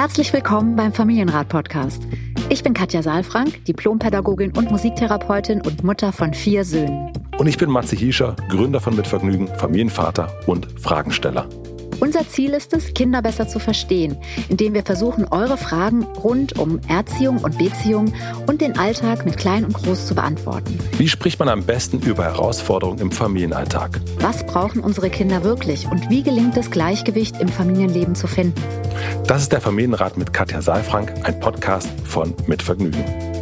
Herzlich willkommen beim Familienrat-Podcast. Ich bin Katja Saalfrank, Diplompädagogin und Musiktherapeutin und Mutter von 4 Söhnen. Und ich bin Matze Hiescher, Gründer von Mitvergnügen, Familienvater und Fragensteller. Unser Ziel ist es, Kinder besser zu verstehen, indem wir versuchen, eure Fragen rund um Erziehung und Beziehung und den Alltag mit Klein und Groß zu beantworten. Wie spricht man am besten über Herausforderungen im Familienalltag? Was brauchen unsere Kinder wirklich und wie gelingt es, Gleichgewicht im Familienleben zu finden? Das ist der Familienrat mit Katja Saalfrank, ein Podcast von Mitvergnügen.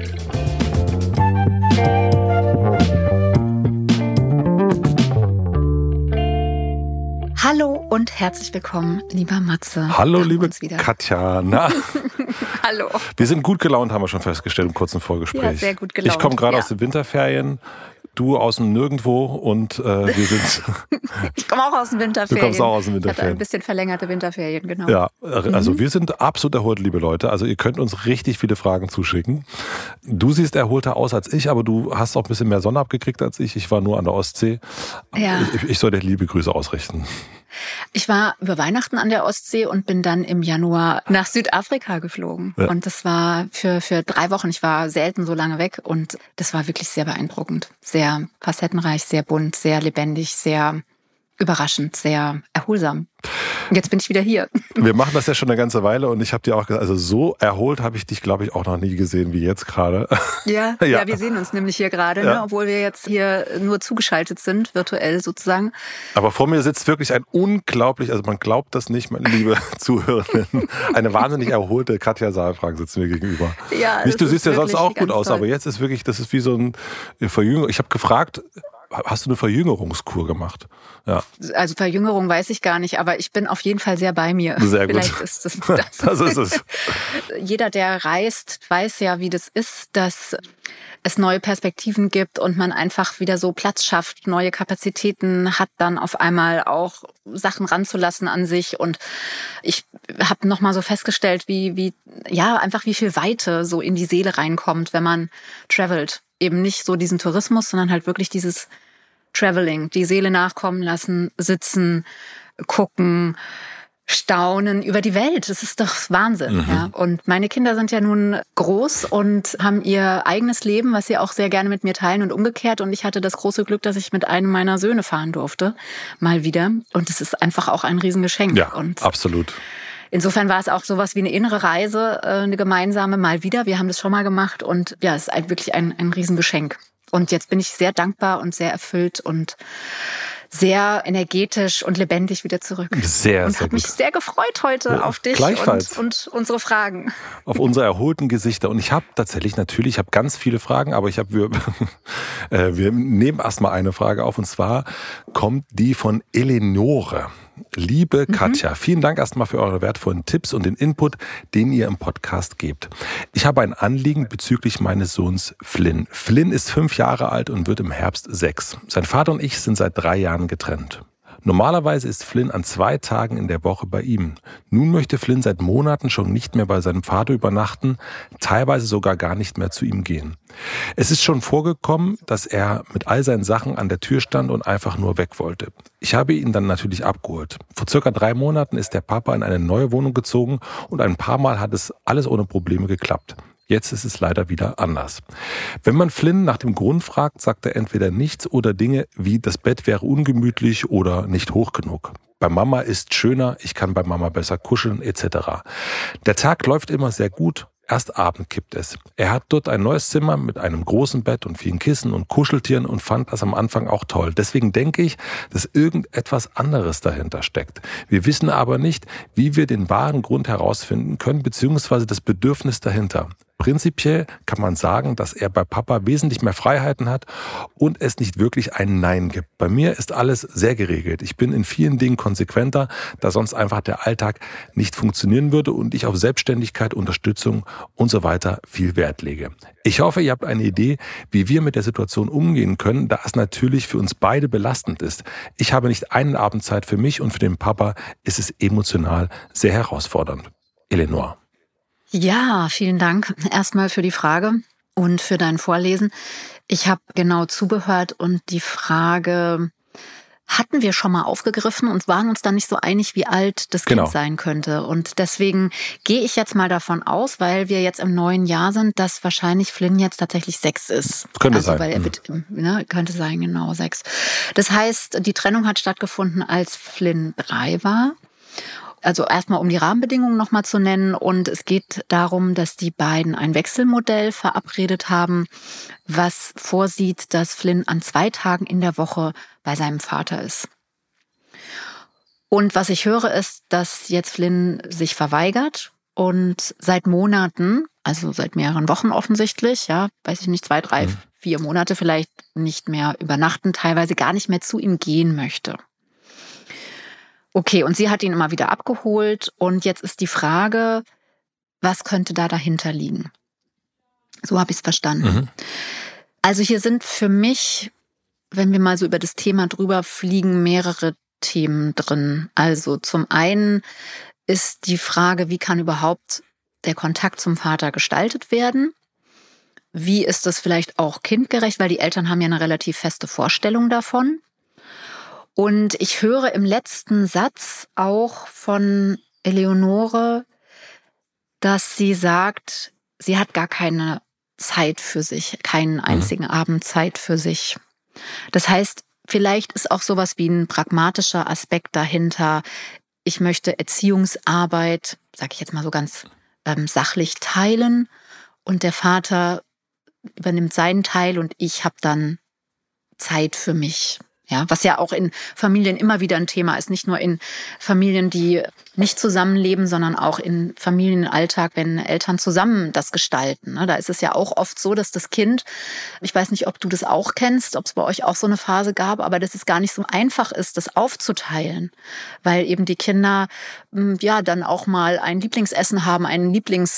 Hallo und herzlich willkommen, lieber Matze. Hallo, liebe Katja. Na? Hallo. Wir sind gut gelaunt, haben wir schon festgestellt im kurzen Vorgespräch. Ja, sehr gut gelaunt. Ich komme gerade aus den Winterferien, du aus dem Nirgendwo und wir sind... Ich komme auch aus den Winterferien. Du kommst auch aus den Winterferien. Ich hatte ein bisschen verlängerte Winterferien, genau. Ja, also wir sind absolut erholt, liebe Leute. Also ihr könnt uns richtig viele Fragen zuschicken. Du siehst erholter aus als ich, aber du hast auch ein bisschen mehr Sonne abgekriegt als ich. Ich war nur an der Ostsee. Ja. Ich soll dir liebe Grüße ausrichten. Ich war über Weihnachten an der Ostsee und bin dann im Januar nach Südafrika geflogen. Ja. Und das war für 3 Wochen. Ich war selten so lange weg und das war wirklich sehr beeindruckend. Sehr facettenreich, sehr bunt, sehr lebendig, sehr überraschend, sehr erholsam. Und jetzt bin ich wieder hier. Wir machen das ja schon eine ganze Weile und ich habe dir auch gesagt, also so erholt habe ich dich, glaube ich, auch noch nie gesehen wie jetzt gerade. Ja, wir sehen uns nämlich hier gerade, ne? Obwohl wir jetzt hier nur zugeschaltet sind, virtuell sozusagen. Aber vor mir sitzt wirklich ein unglaublich, also man glaubt das nicht, meine liebe Zuhörerinnen, eine wahnsinnig erholte Katja Saalfrank sitzt mir gegenüber. Ja, nicht, du siehst ja sonst auch gut aus, toll. Aber jetzt ist wirklich, das ist wie so ein Verjüngerung. Ich habe gefragt, hast du eine Verjüngerungskur gemacht? Ja. Also Verjüngerung weiß ich gar nicht, aber ich bin auf jeden Fall sehr bei mir. Sehr gut. Vielleicht ist das. Das ist es. Jeder, der reist, weiß ja, wie das ist, dass es neue Perspektiven gibt und man einfach wieder so Platz schafft, neue Kapazitäten hat, dann auf einmal auch Sachen ranzulassen an sich. Und ich habe nochmal so festgestellt, wie viel Weite so in die Seele reinkommt, wenn man travelt. Eben nicht so diesen Tourismus, sondern halt wirklich dieses Traveling, die Seele nachkommen lassen, sitzen, gucken, staunen über die Welt. Das ist doch Wahnsinn. Mhm. Ja. Und meine Kinder sind ja nun groß und haben ihr eigenes Leben, was sie auch sehr gerne mit mir teilen und umgekehrt. Und ich hatte das große Glück, dass ich mit einem meiner Söhne fahren durfte, mal wieder. Und es ist einfach auch ein Riesengeschenk. Ja, und absolut. Insofern war es auch sowas wie eine innere Reise, eine gemeinsame mal wieder. Wir haben das schon mal gemacht und ja, es ist wirklich ein Riesengeschenk. Und jetzt bin ich sehr dankbar und sehr erfüllt und sehr energetisch und lebendig wieder zurück. Sehr, und habe mich sehr gefreut heute auf dich und unsere Fragen. Auf unsere erholten Gesichter. Und ich habe tatsächlich ich habe ganz viele Fragen, aber wir nehmen erstmal eine Frage auf. Und zwar kommt die von Eleonore. Liebe Katja, vielen Dank erstmal für eure wertvollen Tipps und den Input, den ihr im Podcast gebt. Ich habe ein Anliegen bezüglich meines Sohns Flynn. Flynn ist 5 Jahre alt und wird im Herbst 6. Sein Vater und ich sind seit 3 Jahren getrennt. Normalerweise ist Flynn an 2 Tagen in der Woche bei ihm. Nun möchte Flynn seit Monaten schon nicht mehr bei seinem Vater übernachten, teilweise sogar gar nicht mehr zu ihm gehen. Es ist schon vorgekommen, dass er mit all seinen Sachen an der Tür stand und einfach nur weg wollte. Ich habe ihn dann natürlich abgeholt. Vor circa 3 Monaten ist der Papa in eine neue Wohnung gezogen und ein paar Mal hat es alles ohne Probleme geklappt. Jetzt ist es leider wieder anders. Wenn man Flynn nach dem Grund fragt, sagt er entweder nichts oder Dinge wie das Bett wäre ungemütlich oder nicht hoch genug. Bei Mama ist schöner, ich kann bei Mama besser kuscheln etc. Der Tag läuft immer sehr gut. Erst Abend kippt es. Er hat dort ein neues Zimmer mit einem großen Bett und vielen Kissen und Kuscheltieren und fand das am Anfang auch toll. Deswegen denke ich, dass irgendetwas anderes dahinter steckt. Wir wissen aber nicht, wie wir den wahren Grund herausfinden können, beziehungsweise das Bedürfnis dahinter. Prinzipiell kann man sagen, dass er bei Papa wesentlich mehr Freiheiten hat und es nicht wirklich ein Nein gibt. Bei mir ist alles sehr geregelt. Ich bin in vielen Dingen konsequenter, da sonst einfach der Alltag nicht funktionieren würde und ich auf Selbstständigkeit, Unterstützung und so weiter viel Wert lege. Ich hoffe, ihr habt eine Idee, wie wir mit der Situation umgehen können, da es natürlich für uns beide belastend ist. Ich habe nicht einen Abend Zeit für mich und für den Papa ist es emotional sehr herausfordernd. Eleonore. Ja, vielen Dank erstmal für die Frage und für dein Vorlesen. Ich habe genau zugehört und die Frage hatten wir schon mal aufgegriffen und waren uns dann nicht so einig, wie alt das Kind sein könnte. Und deswegen gehe ich jetzt mal davon aus, weil wir jetzt im neuen Jahr sind, dass wahrscheinlich Flynn jetzt tatsächlich 6 ist. Könnte sein. Weil er wird, könnte sein, genau, 6. Das heißt, die Trennung hat stattgefunden, als Flynn 3 war. Also erstmal, um die Rahmenbedingungen nochmal zu nennen. Und es geht darum, dass die beiden ein Wechselmodell verabredet haben, was vorsieht, dass Flynn an 2 Tagen in der Woche bei seinem Vater ist. Und was ich höre, ist, dass jetzt Flynn sich verweigert und seit Monaten, also seit mehreren Wochen offensichtlich, ja, weiß ich nicht, 2, 3, 4 Monate vielleicht nicht mehr übernachten, teilweise gar nicht mehr zu ihm gehen möchte. Okay, und sie hat ihn immer wieder abgeholt und jetzt ist die Frage, was könnte da dahinter liegen? So habe ich es verstanden. Also hier sind für mich, wenn wir mal so über das Thema drüber fliegen, mehrere Themen drin. Also zum einen ist die Frage, wie kann überhaupt der Kontakt zum Vater gestaltet werden? Wie ist das vielleicht auch kindgerecht? Weil die Eltern haben ja eine relativ feste Vorstellung davon. Und ich höre im letzten Satz auch von Eleonore, dass sie sagt, sie hat gar keine Zeit für sich, keinen einzigen Abend Zeit für sich. Das heißt, vielleicht ist auch sowas wie ein pragmatischer Aspekt dahinter. Ich möchte Erziehungsarbeit, sage ich jetzt mal so ganz sachlich, teilen und der Vater übernimmt seinen Teil und ich habe dann Zeit für mich. Ja, was ja auch in Familien immer wieder ein Thema ist, nicht nur in Familien, die nicht zusammenleben, sondern auch in Familienalltag, wenn Eltern zusammen das gestalten. Da ist es ja auch oft so, dass das Kind, ich weiß nicht, ob du das auch kennst, ob es bei euch auch so eine Phase gab, aber dass es gar nicht so einfach ist, das aufzuteilen, weil eben die Kinder ja dann auch mal ein Lieblingsessen haben, einen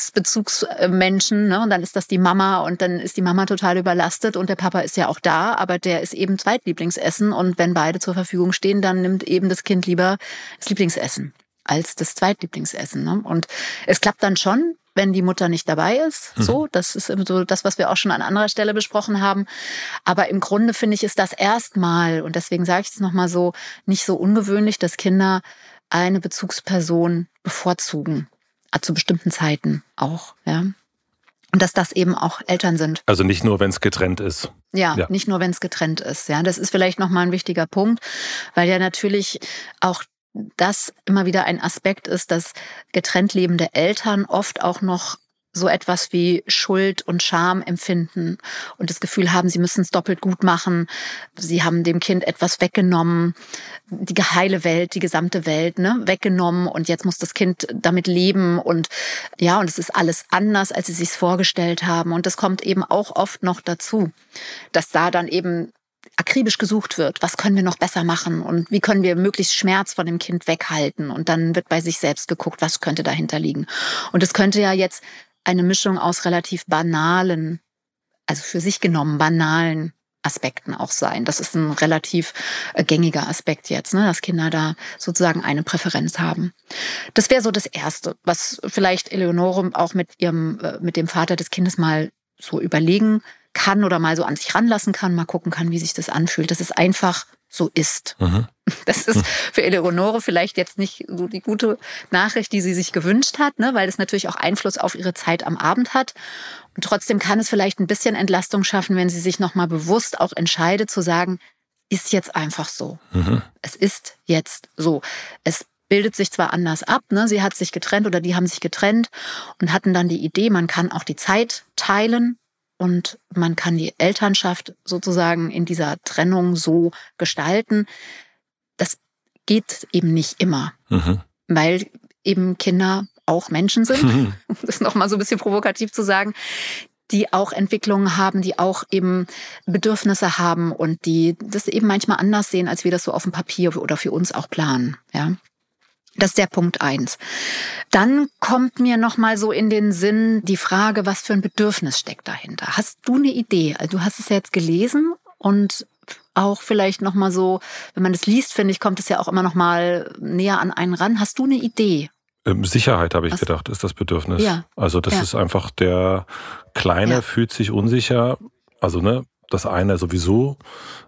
Lieblingsbezugsmenschen, ne? Und dann ist das die Mama und dann ist die Mama total überlastet und der Papa ist ja auch da, aber der ist eben Zweitlieblingsessen. Und wenn beide zur Verfügung stehen, dann nimmt eben das Kind lieber das Lieblingsessen als das Zweitlieblingsessen. Ne? Und es klappt dann schon, wenn die Mutter nicht dabei ist. So, das ist so das, was wir auch schon an anderer Stelle besprochen haben. Aber im Grunde finde ich, ist das erstmal, und deswegen sage ich es nochmal so, nicht so ungewöhnlich, dass Kinder eine Bezugsperson bevorzugen. Zu bestimmten Zeiten auch, ja. Und dass das eben auch Eltern sind. Also nicht nur, wenn es getrennt ist. Ja, nicht nur, wenn es getrennt ist. Ja, das ist vielleicht nochmal ein wichtiger Punkt, weil ja natürlich auch das immer wieder ein Aspekt ist, dass getrennt lebende Eltern oft auch noch so etwas wie Schuld und Scham empfinden und das Gefühl haben, sie müssen es doppelt gut machen. Sie haben dem Kind etwas weggenommen, die heile Welt, die gesamte Welt, ne, weggenommen und jetzt muss das Kind damit leben und ja, und es ist alles anders, als sie sich vorgestellt haben. Und das kommt eben auch oft noch dazu, dass da dann eben akribisch gesucht wird, was können wir noch besser machen und wie können wir möglichst Schmerz von dem Kind weghalten. Und dann wird bei sich selbst geguckt, was könnte dahinter liegen. Und es könnte ja jetzt eine Mischung aus relativ banalen, also für sich genommen banalen Aspekten auch sein. Das ist ein relativ gängiger Aspekt jetzt, ne, dass Kinder da sozusagen eine Präferenz haben. Das wäre so das Erste, was vielleicht Eleonore auch mit dem Vater des Kindes mal so überlegen kann oder mal so an sich ranlassen kann, mal gucken kann, wie sich das anfühlt, dass es einfach so ist. Das ist für Eleonore vielleicht jetzt nicht so die gute Nachricht, die sie sich gewünscht hat, ne, weil es natürlich auch Einfluss auf ihre Zeit am Abend hat. Und trotzdem kann es vielleicht ein bisschen Entlastung schaffen, wenn sie sich nochmal bewusst auch entscheidet zu sagen, ist jetzt einfach so. Es ist jetzt so. Es bildet sich zwar anders ab, ne, sie hat sich getrennt oder die haben sich getrennt und hatten dann die Idee, man kann auch die Zeit teilen. Und man kann die Elternschaft sozusagen in dieser Trennung so gestalten. Das geht eben nicht immer, weil eben Kinder auch Menschen sind, um das nochmal so ein bisschen provokativ zu sagen, die auch Entwicklungen haben, die auch eben Bedürfnisse haben und die das eben manchmal anders sehen, als wir das so auf dem Papier oder für uns auch planen. Ja. Das ist der Punkt 1. Dann kommt mir noch mal so in den Sinn die Frage, was für ein Bedürfnis steckt dahinter? Hast du eine Idee? Also du hast es ja jetzt gelesen und auch vielleicht noch mal so, wenn man das liest, finde ich, kommt es ja auch immer noch mal näher an einen ran. Hast du eine Idee? Sicherheit, habe ich gedacht, ist das Bedürfnis. Ja. Also das ist einfach, der Kleine fühlt sich unsicher. Also ne, das eine sowieso.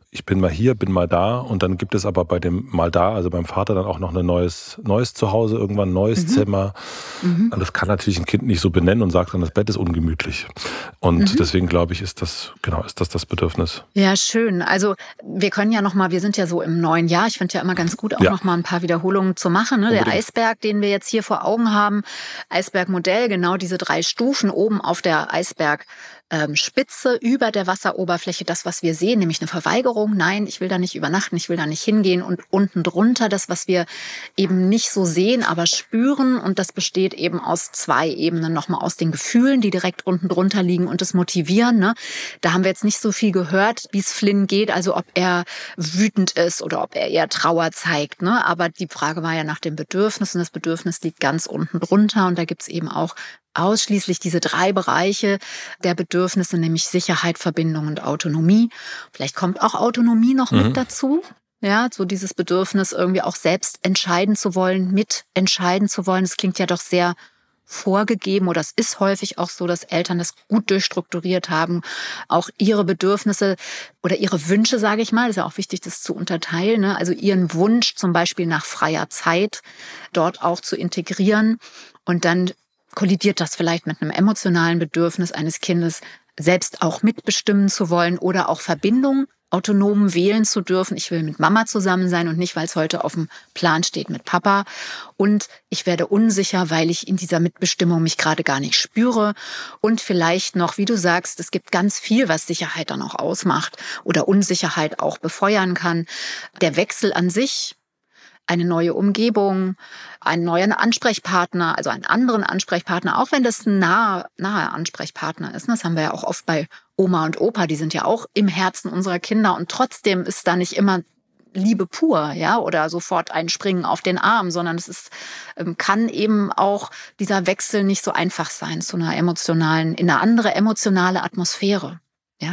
ich bin mal hier, bin mal da und dann gibt es aber bei dem mal da, also beim Vater dann auch noch ein neues Zuhause, irgendwann ein neues Zimmer. Und das kann natürlich ein Kind nicht so benennen und sagt dann, das Bett ist ungemütlich. Und deswegen glaube ich, ist das das Bedürfnis. Ja, schön. Also wir können ja nochmal, wir sind ja so im neuen Jahr, ich finde ja immer ganz gut, auch nochmal ein paar Wiederholungen zu machen. Ne? Der Eisberg, den wir jetzt hier vor Augen haben, Eisbergmodell, genau diese 3 Stufen oben auf der Eisbergspitze über der Wasseroberfläche, das, was wir sehen, nämlich eine Verweigerung. Nein, ich will da nicht übernachten, ich will da nicht hingehen. Und unten drunter das, was wir eben nicht so sehen, aber spüren. Und das besteht eben aus 2 Ebenen, nochmal aus den Gefühlen, die direkt unten drunter liegen und das Motivieren. Ne? Da haben wir jetzt nicht so viel gehört, wie es Flynn geht, also ob er wütend ist oder ob er eher Trauer zeigt. Ne? Aber die Frage war ja nach dem Bedürfnis und das Bedürfnis liegt ganz unten drunter. Und da gibt's eben auch ausschließlich diese 3 Bereiche der Bedürfnisse, nämlich Sicherheit, Verbindung und Autonomie. Vielleicht kommt auch Autonomie noch mit dazu. Ja, so dieses Bedürfnis, irgendwie auch selbst entscheiden zu wollen, mitentscheiden zu wollen. Das klingt ja doch sehr vorgegeben oder es ist häufig auch so, dass Eltern das gut durchstrukturiert haben, auch ihre Bedürfnisse oder ihre Wünsche, sage ich mal, das ist ja auch wichtig, das zu unterteilen, ne? Also ihren Wunsch zum Beispiel nach freier Zeit dort auch zu integrieren und dann kollidiert das vielleicht mit einem emotionalen Bedürfnis eines Kindes, selbst auch mitbestimmen zu wollen oder auch Verbindung autonom wählen zu dürfen. Ich will mit Mama zusammen sein und nicht, weil es heute auf dem Plan steht mit Papa. Und ich werde unsicher, weil ich in dieser Mitbestimmung mich gerade gar nicht spüre. Und vielleicht noch, wie du sagst, es gibt ganz viel, was Sicherheit dann auch ausmacht oder Unsicherheit auch befeuern kann. Der Wechsel an sich, eine neue Umgebung, einen neuen Ansprechpartner, also einen anderen Ansprechpartner, auch wenn das ein naher Ansprechpartner ist. Das haben wir ja auch oft bei Oma und Opa, die sind ja auch im Herzen unserer Kinder und trotzdem ist da nicht immer Liebe pur, ja, oder sofort ein Springen auf den Arm, sondern es ist, kann eben auch dieser Wechsel nicht so einfach sein zu einer emotionalen, in eine andere emotionale Atmosphäre, ja.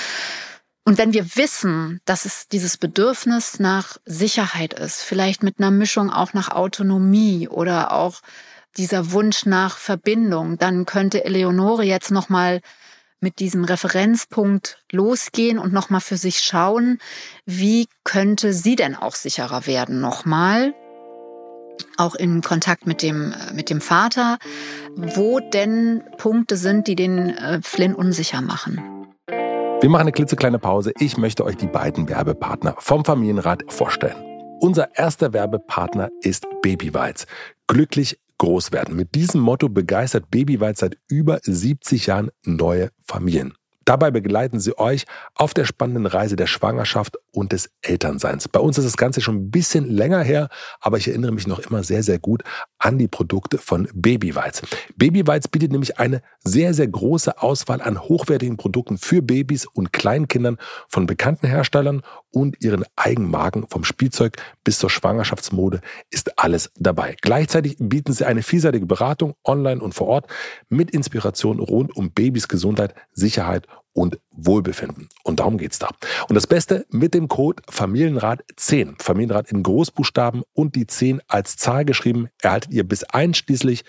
Und wenn wir wissen, dass es dieses Bedürfnis nach Sicherheit ist, vielleicht mit einer Mischung auch nach Autonomie oder auch dieser Wunsch nach Verbindung, dann könnte Eleonore jetzt nochmal mit diesem Referenzpunkt losgehen und nochmal für sich schauen, wie könnte sie denn auch sicherer werden nochmal, auch in Kontakt mit dem Vater, wo denn Punkte sind, die den Flynn unsicher machen. Wir machen eine klitzekleine Pause. Ich möchte euch die beiden Werbepartner vom Familienrat vorstellen. Unser erster Werbepartner ist Babyweiz. Glücklich groß werden. Mit diesem Motto begeistert Babyweiz seit über 70 Jahren neue Familien. Dabei begleiten sie euch auf der spannenden Reise der Schwangerschaft und des Elternseins. Bei uns ist das Ganze schon ein bisschen länger her, aber ich erinnere mich noch immer sehr, sehr gut an die Produkte von Babyweiz. Babyweiz bietet nämlich eine sehr, sehr große Auswahl an hochwertigen Produkten für Babys und Kleinkindern von bekannten Herstellern und ihren Eigenmarken. Vom Spielzeug bis zur Schwangerschaftsmode ist alles dabei. Gleichzeitig bieten sie eine vielseitige Beratung online und vor Ort mit Inspiration rund um Babys Gesundheit, Sicherheit und Wohlbefinden. Und darum geht's da. Und das Beste, mit dem Code Familienrat10, Familienrat in Großbuchstaben und die 10 als Zahl geschrieben, erhaltet ihr bis einschließlich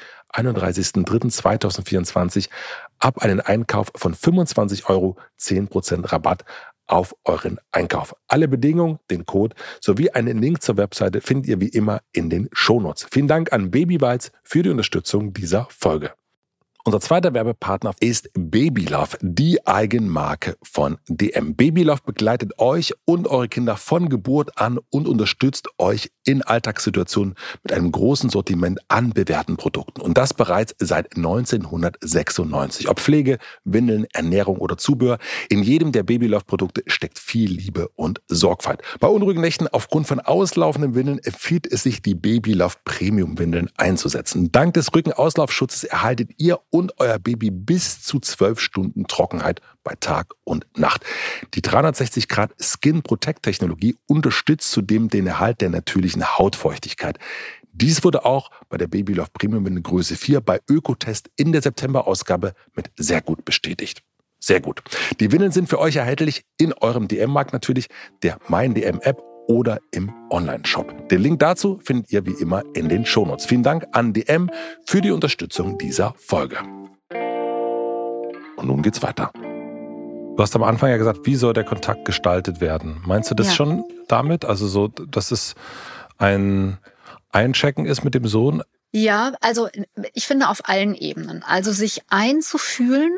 31.03.2024 ab einen Einkauf von 25 € 10% Rabatt auf euren Einkauf. Alle Bedingungen, den Code sowie einen Link zur Webseite findet ihr wie immer in den Shownotes. Vielen Dank an Babyweiz für die Unterstützung dieser Folge. Unser zweiter Werbepartner ist Babylove, die Eigenmarke von DM. Babylove begleitet euch und eure Kinder von Geburt an und unterstützt euch in Alltagssituationen mit einem großen Sortiment an bewährten Produkten. Und das bereits seit 1996. Ob Pflege, Windeln, Ernährung oder Zubehör, in jedem der Babylove-Produkte steckt viel Liebe und Sorgfalt. Bei unruhigen Nächten aufgrund von auslaufenden Windeln empfiehlt es sich, die Babylove Premium-Windeln einzusetzen. Dank des Rückenauslaufschutzes erhaltet ihr und euer Baby bis zu 12 Stunden Trockenheit bei Tag und Nacht. Die 360° Skin Protect Technologie unterstützt zudem den Erhalt der natürlichen Hautfeuchtigkeit. Dies wurde auch bei der Babylove Premium Windel Größe 4 bei Ökotest in der September-Ausgabe mit sehr gut bestätigt. Sehr gut. Die Windeln sind für euch erhältlich in eurem DM-Markt natürlich, der MeinDM-App oder im Online-Shop. Den Link dazu findet ihr wie immer in den Shownotes. Vielen Dank an DM für die Unterstützung dieser Folge. Und nun geht's weiter. Du hast am Anfang ja gesagt, wie soll der Kontakt gestaltet werden? Meinst du das schon damit? Also so, dass es ein Einchecken ist mit dem Sohn? Ja, also ich finde auf allen Ebenen. Also sich einzufühlen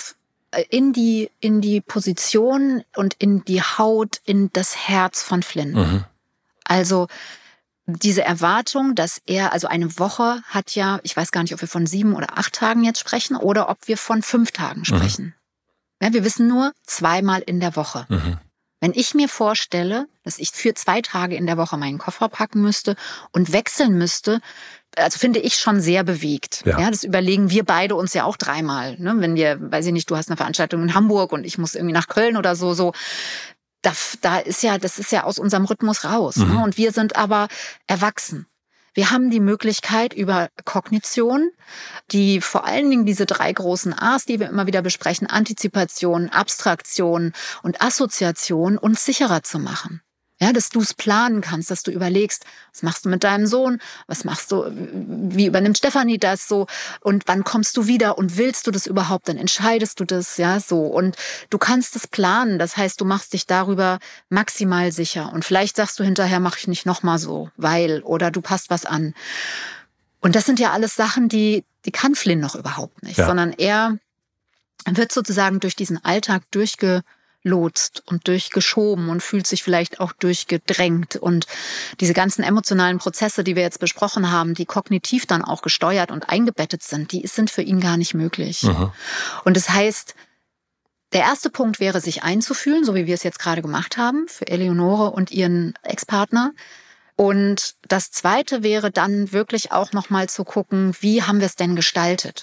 in die Position und in die Haut, in das Herz von Flynn. Mhm. Also diese Erwartung, dass also eine Woche hat ja, ich weiß gar nicht, ob wir von 7 oder 8 Tagen jetzt sprechen oder ob wir von 5 Tagen sprechen. Ja, wir wissen nur 2-mal in der Woche. Wenn ich mir vorstelle, dass ich für 2 Tage in der Woche meinen Koffer packen müsste und wechseln müsste, also finde ich schon sehr bewegt. Ja, das überlegen wir beide uns ja auch 3-mal. Ne? Wenn wir, weiß ich nicht, du hast eine Veranstaltung in Hamburg und ich muss irgendwie nach Köln oder so. Das ist ja aus unserem Rhythmus raus. Ne? Und wir sind aber erwachsen. Wir haben die Möglichkeit über Kognition, die vor allen Dingen diese 3 großen A's, die wir immer wieder besprechen, Antizipation, Abstraktion und Assoziation, uns sicherer zu machen. Ja, dass du es planen kannst, dass du überlegst, was machst du mit deinem Sohn, was machst du, wie übernimmt Stefanie das so und wann kommst du wieder und willst du das überhaupt, dann entscheidest du das, ja, so. Und du kannst es planen, das heißt, du machst dich darüber maximal sicher und vielleicht sagst du hinterher, mach ich nicht nochmal so, oder du passt was an. Und das sind ja alles Sachen, die kann Flynn noch überhaupt nicht, sondern er wird sozusagen durch diesen Alltag durchgelotst und durchgeschoben und fühlt sich vielleicht auch durchgedrängt. Und diese ganzen emotionalen Prozesse, die wir jetzt besprochen haben, die kognitiv dann auch gesteuert und eingebettet sind, die sind für ihn gar nicht möglich. Und das heißt, der erste Punkt wäre, sich einzufühlen, so wie wir es jetzt gerade gemacht haben, für Eleonore und ihren Ex-Partner. Und das Zweite wäre dann wirklich auch nochmal zu gucken, wie haben wir es denn gestaltet?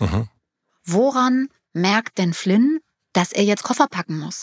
Woran merkt denn Flynn, dass er jetzt Koffer packen muss?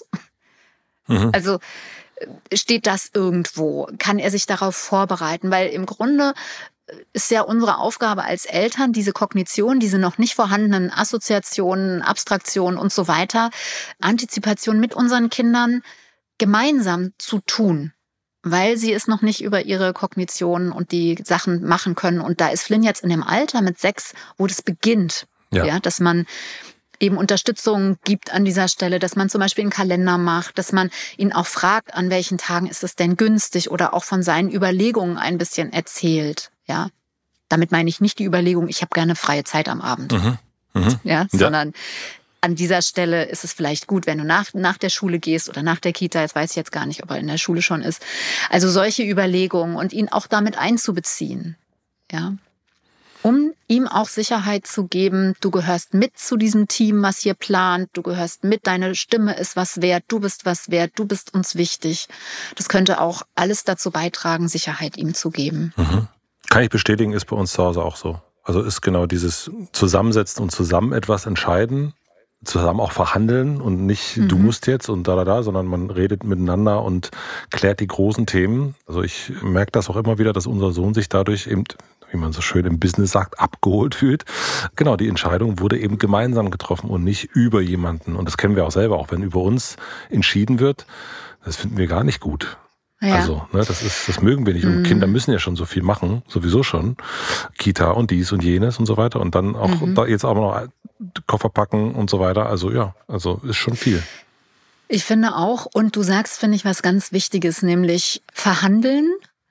Also steht das irgendwo? Kann er sich darauf vorbereiten? Weil im Grunde ist ja unsere Aufgabe als Eltern, diese Kognition, diese noch nicht vorhandenen Assoziationen, Abstraktionen und so weiter, Antizipation mit unseren Kindern gemeinsam zu tun, weil sie es noch nicht über ihre Kognition und die Sachen machen können. Und da ist Flynn jetzt in dem Alter mit 6, wo das beginnt, ja, dass man eben Unterstützung gibt an dieser Stelle, dass man zum Beispiel einen Kalender macht, dass man ihn auch fragt, an welchen Tagen ist es denn günstig oder auch von seinen Überlegungen ein bisschen erzählt. Ja, damit meine ich nicht die Überlegung, ich habe gerne freie Zeit am Abend, sondern an dieser Stelle ist es vielleicht gut, wenn du nach der Schule gehst oder nach der Kita, jetzt weiß ich jetzt gar nicht, ob er in der Schule schon ist. Also solche Überlegungen und ihn auch damit einzubeziehen, ja. Um ihm auch Sicherheit zu geben, du gehörst mit zu diesem Team, was hier plant, du gehörst mit, deine Stimme ist was wert, du bist was wert, du bist uns wichtig. Das könnte auch alles dazu beitragen, Sicherheit ihm zu geben. Kann ich bestätigen, ist bei uns zu Hause auch so. Also ist genau dieses Zusammensetzen und zusammen etwas entscheiden, zusammen auch verhandeln und nicht du musst jetzt und sondern man redet miteinander und klärt die großen Themen. Also ich merke das auch immer wieder, dass unser Sohn sich dadurch eben, wie man so schön im Business sagt, abgeholt fühlt. Genau, die Entscheidung wurde eben gemeinsam getroffen und nicht über jemanden. Und das kennen wir auch selber, auch wenn über uns entschieden wird. Das finden wir gar nicht gut. Ja. Also, das mögen wir nicht. Und Kinder müssen ja schon so viel machen, sowieso schon. Kita und dies und jenes und so weiter. Und dann auch da jetzt auch noch Koffer packen und so weiter. Also ist schon viel. Ich finde auch, und du sagst, finde ich, was ganz Wichtiges, nämlich verhandeln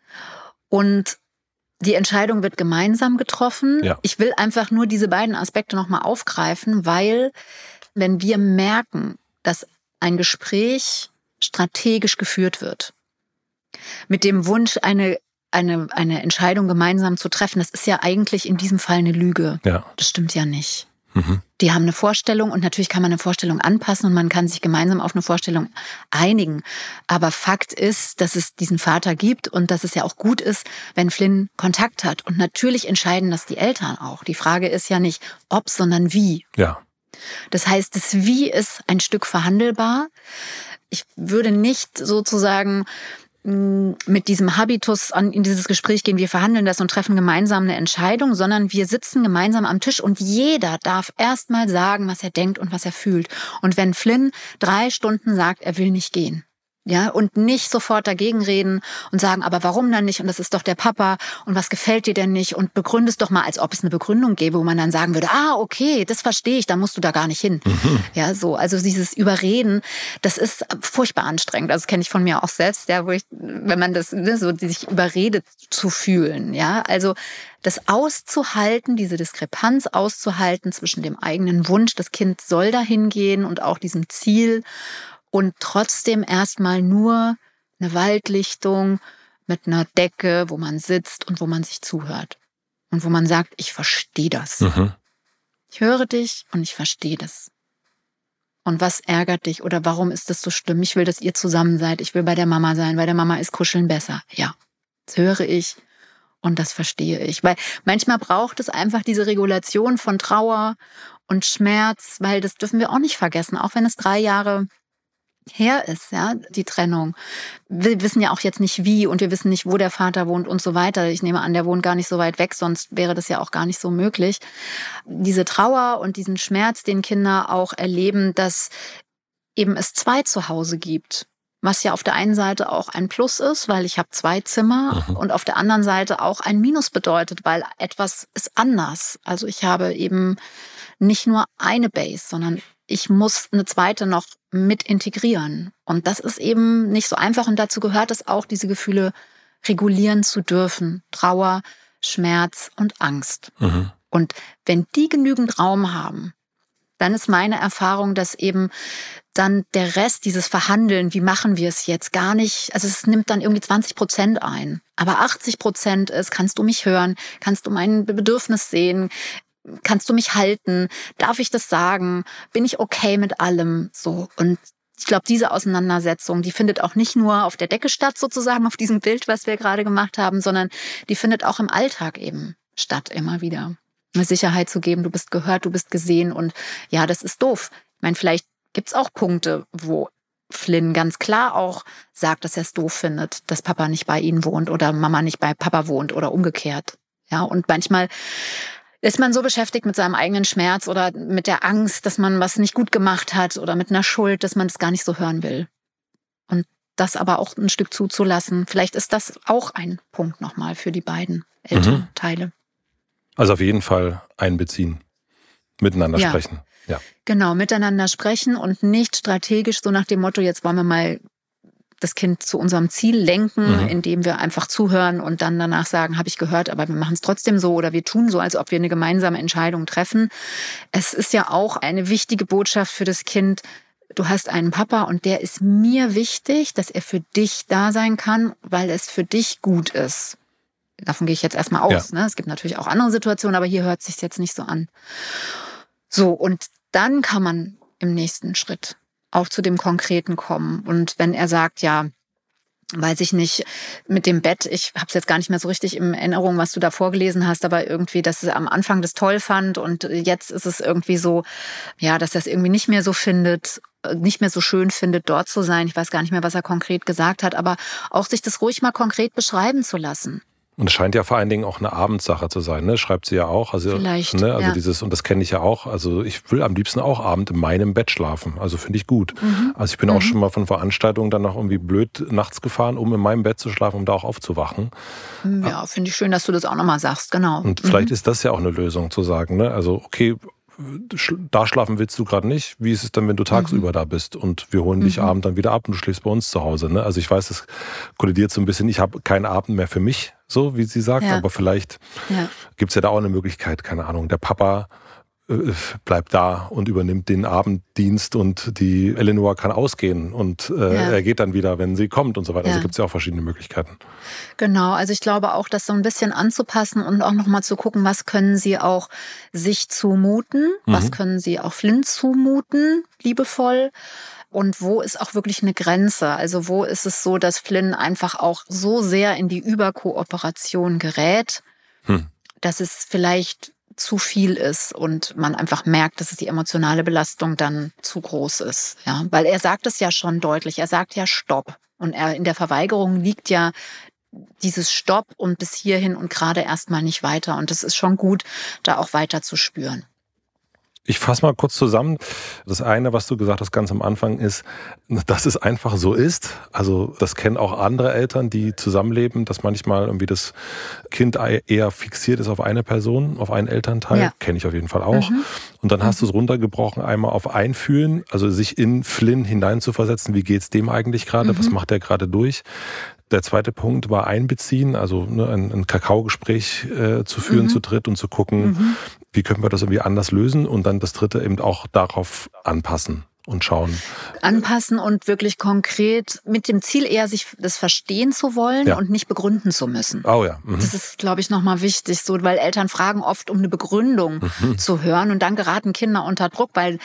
und die Entscheidung wird gemeinsam getroffen. Ja. Ich will einfach nur diese beiden Aspekte nochmal aufgreifen, weil wenn wir merken, dass ein Gespräch strategisch geführt wird, mit dem Wunsch, eine Entscheidung gemeinsam zu treffen, das ist ja eigentlich in diesem Fall eine Lüge. Ja. Das stimmt ja nicht. Die haben eine Vorstellung und natürlich kann man eine Vorstellung anpassen und man kann sich gemeinsam auf eine Vorstellung einigen. Aber Fakt ist, dass es diesen Vater gibt und dass es ja auch gut ist, wenn Flynn Kontakt hat. Und natürlich entscheiden das die Eltern auch. Die Frage ist ja nicht ob, sondern wie. Ja. Das heißt, das Wie ist ein Stück verhandelbar. Ich würde nicht sozusagen mit diesem Habitus in dieses Gespräch gehen, wir verhandeln das und treffen gemeinsam eine Entscheidung, sondern wir sitzen gemeinsam am Tisch und jeder darf erstmal sagen, was er denkt und was er fühlt. Und wenn Flynn 3 Stunden sagt, er will nicht gehen, Ja, und nicht sofort dagegen reden und sagen, aber warum dann nicht? Und das ist doch der Papa. Und was gefällt dir denn nicht? Und begründe es doch mal, als ob es eine Begründung gäbe, wo man dann sagen würde, okay, das verstehe ich, da musst du da gar nicht hin. Ja, so. Also dieses Überreden, das ist furchtbar anstrengend. Also das kenne ich von mir auch selbst, ja, wenn man das, ne, so sich überredet zu fühlen, ja. Also das auszuhalten, diese Diskrepanz auszuhalten zwischen dem eigenen Wunsch, das Kind soll dahin gehen und auch diesem Ziel, und trotzdem erstmal nur eine Waldlichtung mit einer Decke, wo man sitzt und wo man sich zuhört. Und wo man sagt, ich verstehe das. Ich höre dich und ich verstehe das. Und was ärgert dich oder warum ist das so schlimm? Ich will, dass ihr zusammen seid. Ich will bei der Mama sein. Bei der Mama ist Kuscheln besser. Ja, das höre ich und das verstehe ich. Weil manchmal braucht es einfach diese Regulation von Trauer und Schmerz, weil das dürfen wir auch nicht vergessen, auch wenn es 3 Jahre her ist, ja, die Trennung. Wir wissen ja auch jetzt nicht wie und wir wissen nicht, wo der Vater wohnt und so weiter. Ich nehme an, der wohnt gar nicht so weit weg, sonst wäre das ja auch gar nicht so möglich. Diese Trauer und diesen Schmerz, den Kinder auch erleben, dass eben es 2 Zuhause gibt. Was ja auf der einen Seite auch ein Plus ist, weil ich habe 2 Zimmer und auf der anderen Seite auch ein Minus bedeutet, weil etwas ist anders. Also ich habe eben nicht nur eine Base, sondern ich muss eine zweite noch mit integrieren. Und das ist eben nicht so einfach. Und dazu gehört es auch, diese Gefühle regulieren zu dürfen. Trauer, Schmerz und Angst. Und wenn die genügend Raum haben, dann ist meine Erfahrung, dass eben dann der Rest, dieses Verhandeln, wie machen wir es jetzt, gar nicht, also es nimmt dann irgendwie 20% ein. Aber 80% ist, kannst du mich hören, kannst du mein Bedürfnis sehen, kannst du mich halten? Darf ich das sagen? Bin ich okay mit allem? So. Und ich glaube, diese Auseinandersetzung, die findet auch nicht nur auf der Decke statt, sozusagen, auf diesem Bild, was wir gerade gemacht haben, sondern die findet auch im Alltag eben statt, immer wieder. Eine Sicherheit zu geben, du bist gehört, du bist gesehen und ja, das ist doof. Ich meine, vielleicht gibt's auch Punkte, wo Flynn ganz klar auch sagt, dass er es doof findet, dass Papa nicht bei ihnen wohnt oder Mama nicht bei Papa wohnt oder umgekehrt. Ja, und manchmal ist man so beschäftigt mit seinem eigenen Schmerz oder mit der Angst, dass man was nicht gut gemacht hat oder mit einer Schuld, dass man das gar nicht so hören will. Und das aber auch ein Stück zuzulassen. Vielleicht ist das auch ein Punkt nochmal für die beiden Elternteile. Also auf jeden Fall einbeziehen, miteinander sprechen. Ja. Genau, miteinander sprechen und nicht strategisch so nach dem Motto, jetzt wollen wir mal das Kind zu unserem Ziel lenken, indem wir einfach zuhören und dann danach sagen, habe ich gehört, aber wir machen es trotzdem so oder wir tun so, als ob wir eine gemeinsame Entscheidung treffen. Es ist ja auch eine wichtige Botschaft für das Kind, du hast einen Papa und der ist mir wichtig, dass er für dich da sein kann, weil es für dich gut ist. Davon gehe ich jetzt erstmal aus. Ja. Ne? Es gibt natürlich auch andere Situationen, aber hier hört es sich jetzt nicht so an. So, und dann kann man im nächsten Schritt auch zu dem Konkreten kommen. Und wenn er sagt, ja, weiß ich nicht, mit dem Bett, ich habe es jetzt gar nicht mehr so richtig in Erinnerung, was du da vorgelesen hast, aber irgendwie, dass er am Anfang das toll fand und jetzt ist es irgendwie so, ja, dass er es irgendwie nicht mehr so findet, nicht mehr so schön findet, dort zu sein. Ich weiß gar nicht mehr, was er konkret gesagt hat, aber auch sich das ruhig mal konkret beschreiben zu lassen. Und es scheint ja vor allen Dingen auch eine Abendsache zu sein, ne? Schreibt sie ja auch. Also, vielleicht, ne? Also ja. dieses, und das kenne ich ja auch. Also ich will am liebsten auch Abend in meinem Bett schlafen. Also finde ich gut. Also ich bin auch schon mal von Veranstaltungen dann noch irgendwie blöd nachts gefahren, um in meinem Bett zu schlafen, um da auch aufzuwachen. Ja, finde ich schön, dass du das auch nochmal sagst, genau. Und vielleicht ist das ja auch eine Lösung zu sagen, ne? Also okay, da schlafen willst du gerade nicht. Wie ist es denn, wenn du tagsüber da bist und wir holen dich abend dann wieder ab und du schläfst bei uns zu Hause? Ne? Also ich weiß, das kollidiert so ein bisschen. Ich habe keinen Abend mehr für mich, so wie sie sagt, aber vielleicht gibt's ja da auch eine Möglichkeit, keine Ahnung, der Papa bleibt da und übernimmt den Abenddienst und die Eleanor kann ausgehen und er geht dann wieder, wenn sie kommt und so weiter. Also gibt's ja auch verschiedene Möglichkeiten. Genau, also ich glaube auch, das so ein bisschen anzupassen und auch nochmal zu gucken, was können sie auch sich zumuten, was können sie auch Flynn zumuten, liebevoll. Und wo ist auch wirklich eine Grenze? Also wo ist es so, dass Flynn einfach auch so sehr in die Überkooperation gerät, dass es vielleicht zu viel ist und man einfach merkt, dass es die emotionale Belastung dann zu groß ist. Ja, weil er sagt es ja schon deutlich. Er sagt ja Stopp. Und in der Verweigerung liegt ja dieses Stopp und bis hierhin und gerade erstmal nicht weiter. Und es ist schon gut, da auch weiter zu spüren. Ich fasse mal kurz zusammen. Das eine, was du gesagt hast ganz am Anfang, ist, dass es einfach so ist. Also das kennen auch andere Eltern, die zusammenleben, dass manchmal irgendwie das Kind eher fixiert ist auf eine Person, auf einen Elternteil. Ja. Kenne ich auf jeden Fall auch. Und dann hast du es runtergebrochen, einmal auf Einfühlen, also sich in Flynn hineinzuversetzen. Wie geht's dem eigentlich gerade? Was macht der gerade durch? Der zweite Punkt war Einbeziehen, also ein Kakaogespräch zu führen zu dritt und zu gucken, wie können wir das irgendwie anders lösen, und dann das dritte eben auch darauf anpassen und schauen. Anpassen und wirklich konkret mit dem Ziel eher, sich das verstehen zu wollen und nicht begründen zu müssen. Oh ja. Das ist, glaube ich, nochmal wichtig, so, weil Eltern fragen oft, um eine Begründung zu hören, und dann geraten Kinder unter Druck, weil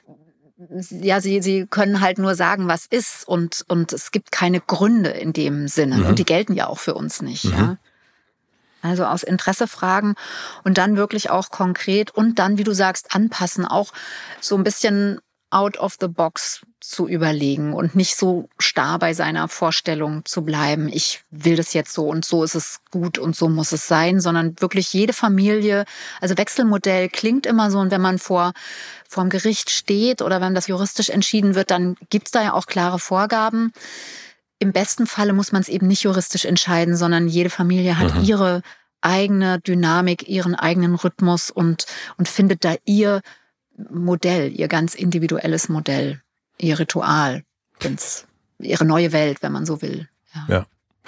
ja, sie können halt nur sagen, was ist, und es gibt keine Gründe in dem Sinne. Und die gelten ja auch für uns nicht. Ja? Also aus Interesse fragen und dann wirklich auch konkret und dann, wie du sagst, anpassen, auch so ein bisschen out of the box zu überlegen und nicht so starr bei seiner Vorstellung zu bleiben, ich will das jetzt so und so ist es gut und so muss es sein, sondern wirklich jede Familie, also Wechselmodell klingt immer so, und wenn man vorm Gericht steht oder wenn das juristisch entschieden wird, dann gibt's da ja auch klare Vorgaben. Im besten Falle muss man es eben nicht juristisch entscheiden, sondern jede Familie hat ihre eigene Dynamik, ihren eigenen Rhythmus und findet da ihr Modell, ihr ganz individuelles Modell, ihr Ritual, ihre neue Welt, wenn man so will. Ja.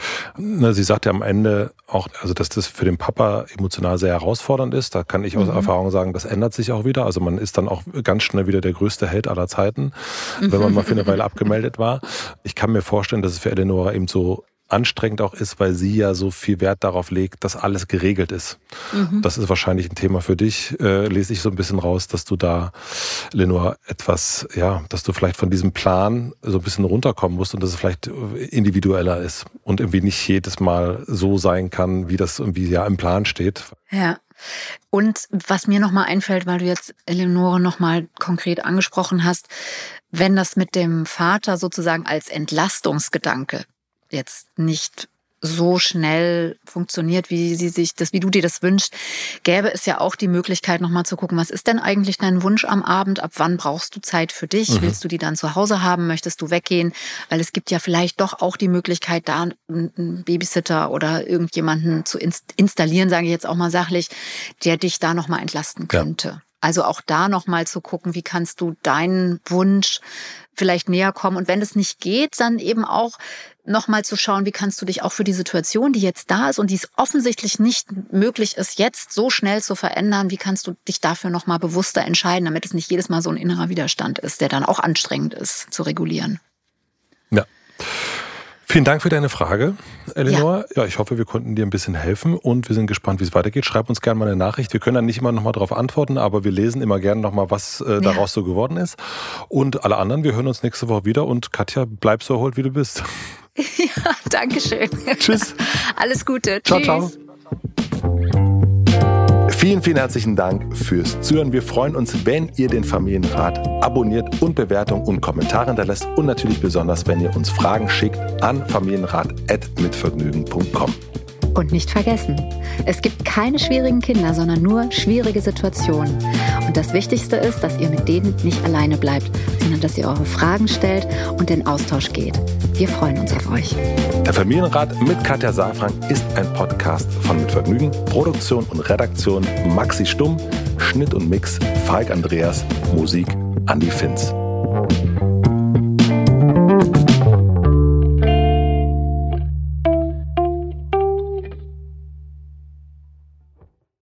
Sie sagt ja am Ende auch, also dass das für den Papa emotional sehr herausfordernd ist. Da kann ich aus Erfahrung sagen, das ändert sich auch wieder. Also man ist dann auch ganz schnell wieder der größte Held aller Zeiten, wenn man mal für eine Weile abgemeldet war. Ich kann mir vorstellen, dass es für Eleonora eben so anstrengend auch ist, weil sie ja so viel Wert darauf legt, dass alles geregelt ist. Das ist wahrscheinlich ein Thema für dich. Lese ich so ein bisschen raus, dass du da, Lenore, etwas, dass du vielleicht von diesem Plan so ein bisschen runterkommen musst und dass es vielleicht individueller ist und irgendwie nicht jedes Mal so sein kann, wie das irgendwie im Plan steht. Ja. Und was mir nochmal einfällt, weil du jetzt Eleonore nochmal konkret angesprochen hast, wenn das mit dem Vater sozusagen als Entlastungsgedanke jetzt nicht so schnell funktioniert, wie du dir das wünschst, gäbe es ja auch die Möglichkeit, nochmal zu gucken, was ist denn eigentlich dein Wunsch am Abend? Ab wann brauchst du Zeit für dich? Willst du die dann zu Hause haben? Möchtest du weggehen? Weil es gibt ja vielleicht doch auch die Möglichkeit, da einen Babysitter oder irgendjemanden zu installieren, sage ich jetzt auch mal sachlich, der dich da nochmal entlasten könnte. Ja. Also auch da nochmal zu gucken, wie kannst du deinen Wunsch vielleicht näher kommen. Und wenn es nicht geht, dann eben auch nochmal zu schauen, wie kannst du dich auch für die Situation, die jetzt da ist und die es offensichtlich nicht möglich ist, jetzt so schnell zu verändern, wie kannst du dich dafür nochmal bewusster entscheiden, damit es nicht jedes Mal so ein innerer Widerstand ist, der dann auch anstrengend ist zu regulieren. Ja. Vielen Dank für deine Frage, Eleonore. Ja, ich hoffe, wir konnten dir ein bisschen helfen und wir sind gespannt, wie es weitergeht. Schreib uns gerne mal eine Nachricht. Wir können dann nicht immer noch mal darauf antworten, aber wir lesen immer gerne noch mal, was daraus so geworden ist. Und alle anderen, wir hören uns nächste Woche wieder und Katja, bleib so erholt, wie du bist. Ja, danke schön. Tschüss. Alles Gute. Ciao, Tschüss. Ciao. Vielen, vielen herzlichen Dank fürs Zuhören. Wir freuen uns, wenn ihr den Familienrat abonniert und Bewertungen und Kommentare hinterlässt und natürlich besonders, wenn ihr uns Fragen schickt an familienrat@mitvergnügen.com. Und nicht vergessen, es gibt keine schwierigen Kinder, sondern nur schwierige Situationen. Und das Wichtigste ist, dass ihr mit denen nicht alleine bleibt, sondern dass ihr eure Fragen stellt und in Austausch geht. Wir freuen uns auf euch. Der Familienrat mit Katja Saalfrank ist ein Podcast von Mit Vergnügen. Produktion und Redaktion Maxi Stumm, Schnitt und Mix Falk Andreas, Musik Andi Finz.